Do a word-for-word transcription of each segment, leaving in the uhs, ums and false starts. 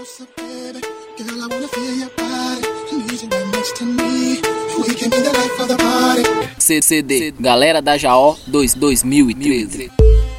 closer, baby. Girl, I wanna feel your body. Need you right next to me. We can be the life of the party. C C D Galera da Jaó dois mil e treze.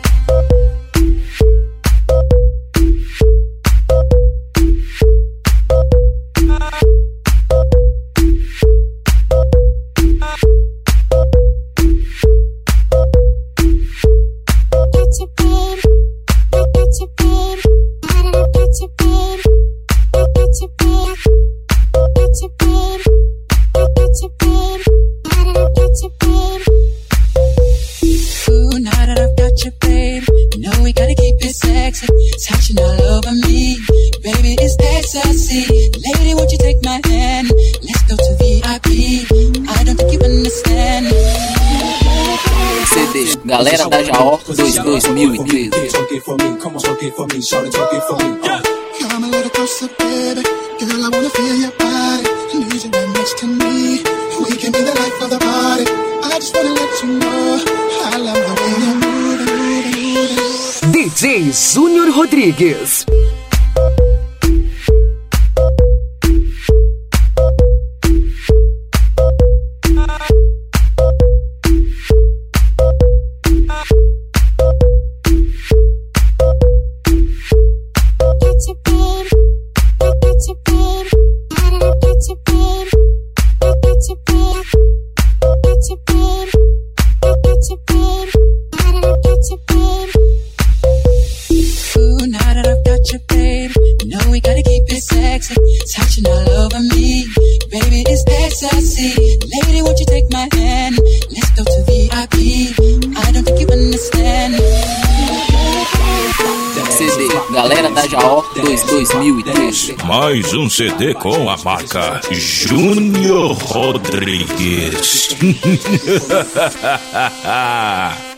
Touching all over me, baby, it's ecstasy. Lady, won't you take my hand? Let's go to V I P. I don't think you understand. C D Galera da Jaó dois mil e treze. Come a little closer, baby. Girl, I wanna feel your body. Need you right next to me. We can be the life of the party. I just wanna let you know I love the way you move, move, move. D J Júnior Rodrigues. Touching all over me, baby, it's ecstasy. Lady, won't you take my hand? Let's go to V I P. I don't think you understand. C D Galera da Jaó dois mil e treze. Mais um C D com a marca Júnior Rodrigues.